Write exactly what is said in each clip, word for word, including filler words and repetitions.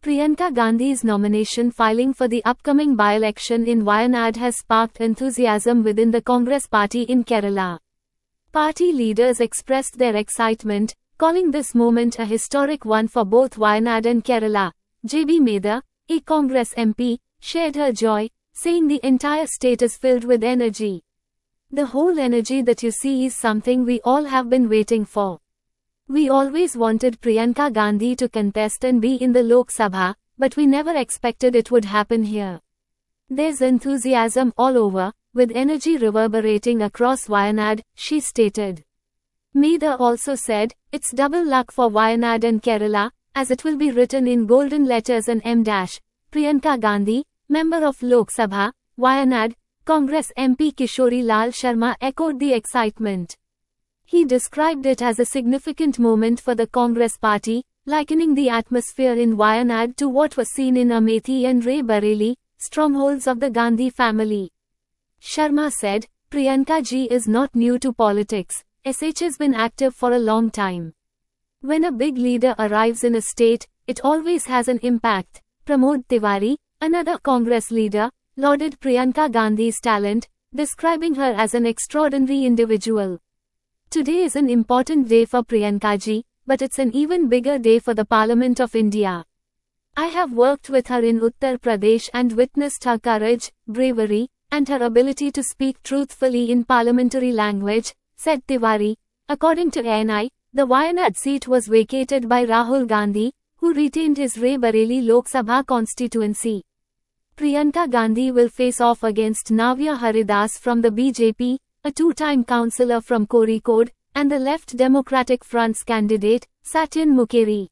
Priyanka Gandhi's nomination filing for the upcoming by-election in Wayanad has sparked enthusiasm within the Congress party in Kerala. Party leaders expressed their excitement, calling this moment a historic one for both Wayanad and Kerala. J B Medha, a Congress M P, shared her joy, saying the entire state is filled with energy. The whole energy that you see is something we all have been waiting for. We always wanted Priyanka Gandhi to contest and be in the Lok Sabha, but we never expected it would happen here. There's enthusiasm all over, with energy reverberating across Wayanad, she stated. Medha also said, it's double luck for Wayanad and Kerala, as it will be written in golden letters and M. Priyanka Gandhi, member of Lok Sabha, Wayanad, Congress M P Kishori Lal Sharma echoed the excitement. He described it as a significant moment for the Congress party, likening the atmosphere in Wayanad to what was seen in Amethi and Rae Bareli, strongholds of the Gandhi family. Sharma said, Priyanka ji is not new to politics, S H has been active for a long time. When a big leader arrives in a state, it always has an impact. Pramod Tiwari, another Congress leader, lauded Priyanka Gandhi's talent, describing her as an extraordinary individual. Today is an important day for Priyanka ji, but it's an even bigger day for the Parliament of India. I have worked with her in Uttar Pradesh and witnessed her courage, bravery, and her ability to speak truthfully in parliamentary language, said Tiwari. According to N I, the Wayanad seat was vacated by Rahul Gandhi, who retained his Rae Bareli Lok Sabha constituency. Priyanka Gandhi will face off against Navya Haridas from the B J P, a two-time councillor from Kozhikode, and the Left Democratic Front's candidate, Satyan Mukherjee.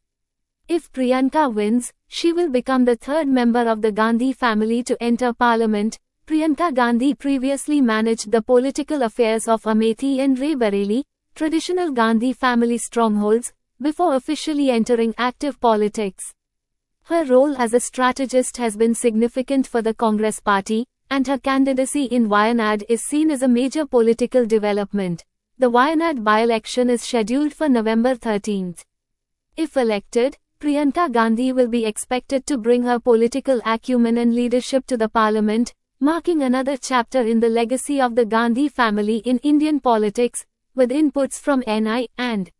If Priyanka wins, she will become the third member of the Gandhi family to enter parliament. Priyanka Gandhi previously managed the political affairs of Amethi and Rae Bareli, traditional Gandhi family strongholds, before officially entering active politics. Her role as a strategist has been significant for the Congress party, and her candidacy in Wayanad is seen as a major political development. The Wayanad by-election is scheduled for November thirteenth. If elected, Priyanka Gandhi will be expected to bring her political acumen and leadership to the parliament, marking another chapter in the legacy of the Gandhi family in Indian politics, with inputs from N I and